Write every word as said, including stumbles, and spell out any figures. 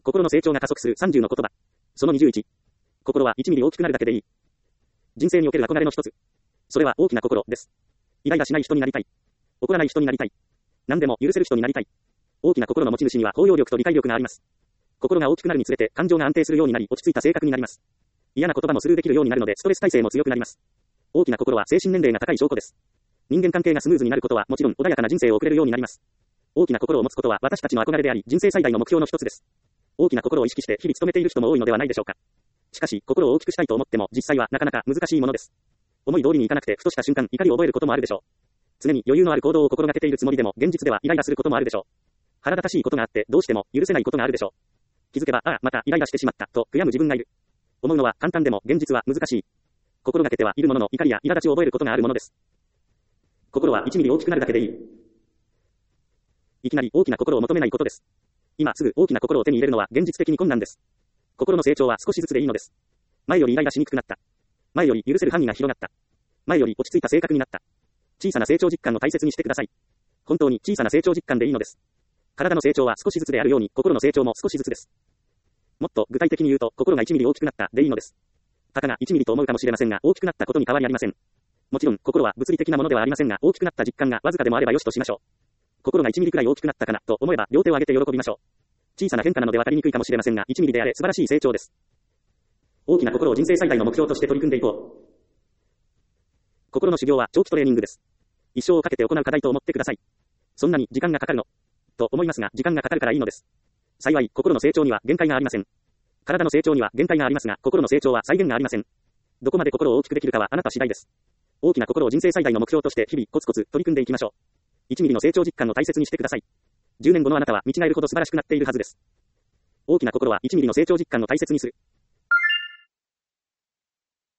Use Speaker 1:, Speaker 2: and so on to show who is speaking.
Speaker 1: 心の成長が加速するさんじゅうの言葉。そのにじゅういち。心はいちミリ大きくなるだけでいい。人生における憧れの一つ。それは大きな心です。イライラしない人になりたい。怒らない人になりたい。何でも許せる人になりたい。大きな心の持ち主には包容力と理解力があります。心が大きくなるにつれて感情が安定するようになり落ち着いた性格になります。嫌な言葉もスルーできるようになるのでストレス耐性も強くなります。大きな心は精神年齢が高い証拠です。人間関係がスムーズになることはもちろん穏やかな人生を送れるようになります。大きな心を持つことは私たちの憧れであり人生最大の目標の一つです。大きな心を意識して日々努めている人も多いのではないでしょうか。しかし心を大きくしたいと思っても実際はなかなか難しいものです。思い通りにいかなくてふとした瞬間怒りを覚えることもあるでしょう。常に余裕のある行動を心がけているつもりでも現実ではイライラすることもあるでしょう。腹立たしいことがあってどうしても許せないことがあるでしょう。気づけばああまたイライラしてしまったと悔やむ自分がいる。思うのは簡単でも現実は難しい。心がけてはいるものの怒りや苛立ちを覚えることがあるものです。心はいちミリ大きくなるだけでいい。いきなり大きな心を求めないことです。今すぐ大きな心を手に入れるのは現実的に困難です。心の成長は少しずつでいいのです。前よりイライラしにくくなった。前より許せる範囲が広がった。前より落ち着いた性格になった。小さな成長実感を大切にしてください。本当に小さな成長実感でいいのです。体の成長は少しずつであるように心の成長も少しずつです。もっと具体的に言うと心がいちミリ大きくなったでいいのです。たかがいちミリと思うかもしれませんが大きくなったことに変わりありません。もちろん心は物理的なものではありませんが大きくなった実感がわずかでもあればよしとしましょう。心がいちミリくらい大きくなったかなと思えば両手を上げて喜びましょう。小さな変化なので分かりにくいかもしれませんがいちミリであれ素晴らしい成長です。大きな心を人生最大の目標として取り組んでいこう。心の修行は長期トレーニングです。一生をかけて行う課題と思ってください。そんなに時間がかかるのと思いますが時間がかかるからいいのです。幸い心の成長には限界がありません。体の成長には限界がありますが心の成長は際限がありません。どこまで心を大きくできるかはあなた次第です。大きな心を人生最大の目標として日々コツコツ取り組んでいきましょう。いちミリの成長実感を大切にしてください。じゅうねんごのあなたは見違えるほど素晴らしくなっているはずです。大きな心はいちミリの成長実感を大切にする。